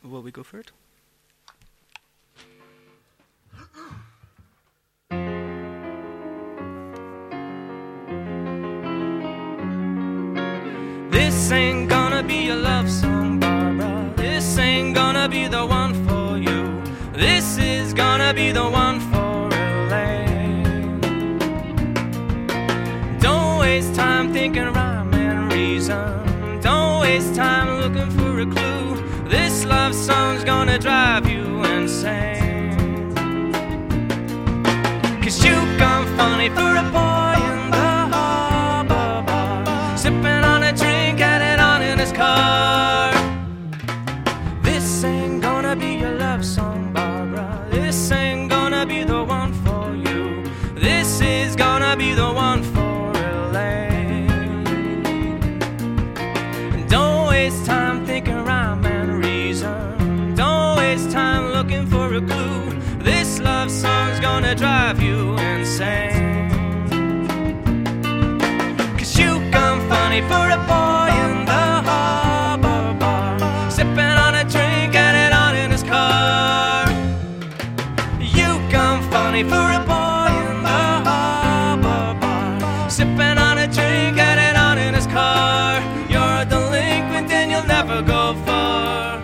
Will we go for it? This ain't gonna be a love song, Barbara. This ain't gonna be the one for you. This is gonna be the one for Elaine. Don't waste time thinking rhyme and reason. Don't waste time looking for a clue. This love song's gonna drive you insane. 'Cause you come funny for a boy in the harbor bar, sipping on a drink, had it on in his car. This ain't gonna be your love song, Barbara. This ain't gonna be the one for you. This is gonna be the one for Elaine. And don't waste time thinking rhyme and reason. Don't waste time looking for a clue. This love song's gonna drive you insane. 'Cause you come funny for a boy in the harbor bar, sipping on a drink, had it on in his car. You come funny for a boy in the harbor bar, sipping on a drink, had it on in his car. You're a delinquent and you'll never go far.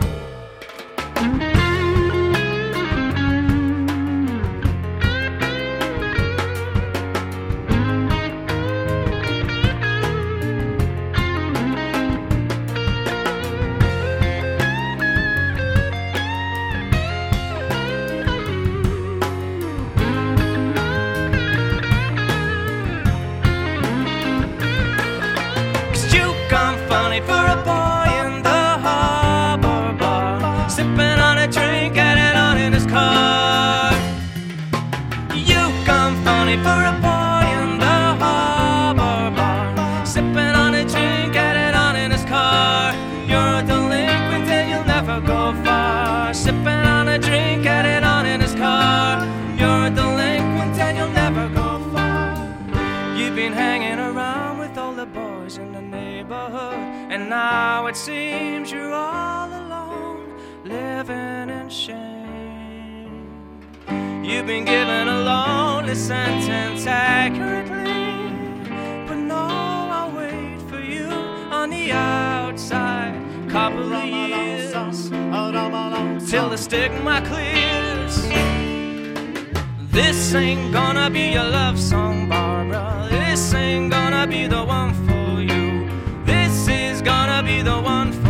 Funny for a boy in the harbor bar, sipping on a drink, had it on in his car. You come funny for a boy in the harbor bar, sipping on a drink, had it on in his car. You're a delinquent and you'll never go far, sipping on a drink, had it on in his car. You're a delinquent and you'll never go far. You've been hanging around with all the boys in the neighborhood, and now it seems you're all alone, living in shame. You've been given a lonely sentence accurately, but no, I'll wait for you on the outside. Couple of years till the stigma clears. This ain't gonna be your love song, Barbara. This ain't gonna be the one for you. This is gonna be the one for